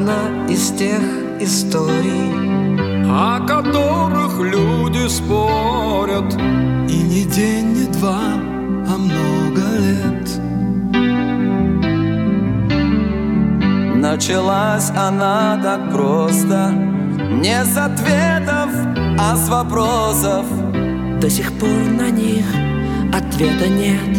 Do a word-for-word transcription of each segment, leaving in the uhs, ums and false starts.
одна из тех историй, о которых люди спорят. И не день, не два, а много лет. Началась она так просто, не с ответов, а с вопросов. до сих пор на них ответа нет.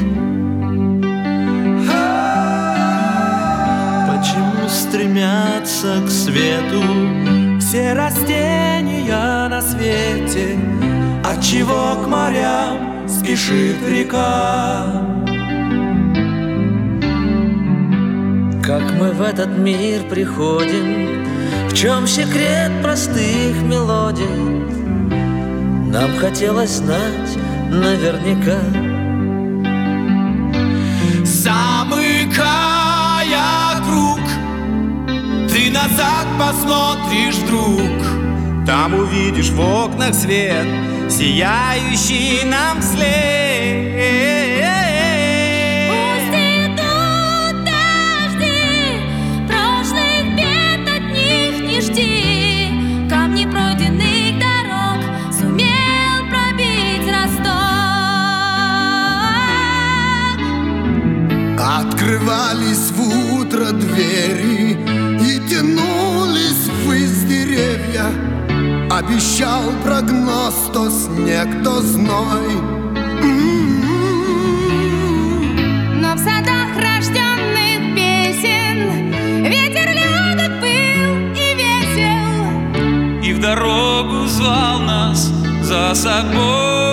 Почему стремятся к свету все растения на свете? Отчего к морям спешит река? Как мы в этот мир приходим, в чем секрет простых мелодий? Нам хотелось знать наверняка. Замыкая круг, ты назад посмотришь вдруг, там увидишь в окнах свет, сияющий нам вслед. Открывались в утро двери и тянулись ввысь деревья. Обещал прогноз то снег, то зной. Но в садах рожденных песен ветер легок был и весел, И в дорогу звал нас за собой.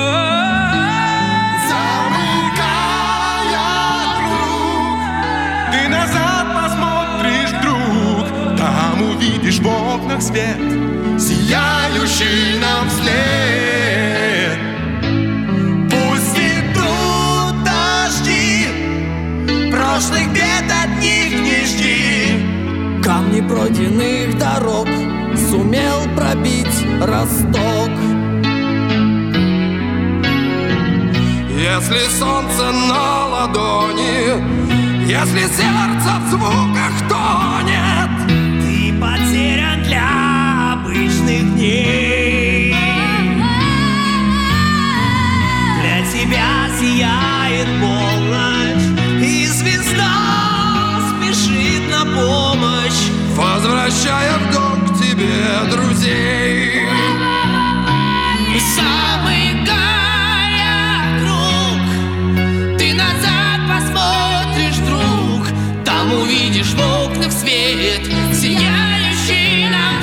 Увидишь в окнах свет, сияющий нам вслед. Пусть идут дожди, прошлых бед от них не жди. Камни пройденных дорог сумел пробить росток. Если солнце на ладони, если сердце в звуках тонет, потерян для обычных дней. Для тебя сияет полночь, и звезда спешит на помощь, возвращая в дом к тебе друзей. Замыкая круг, ты назад посмотришь вдруг, там увидишь в окнах свет, сияющий нам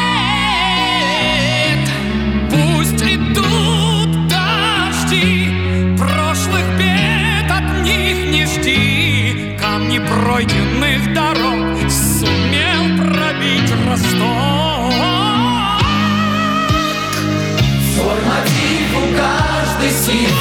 вслед. Пусть идут дожди, прошлых бед от них не жди. Камни пройденных дорог сумел пробить росток. Форматив у каждой силы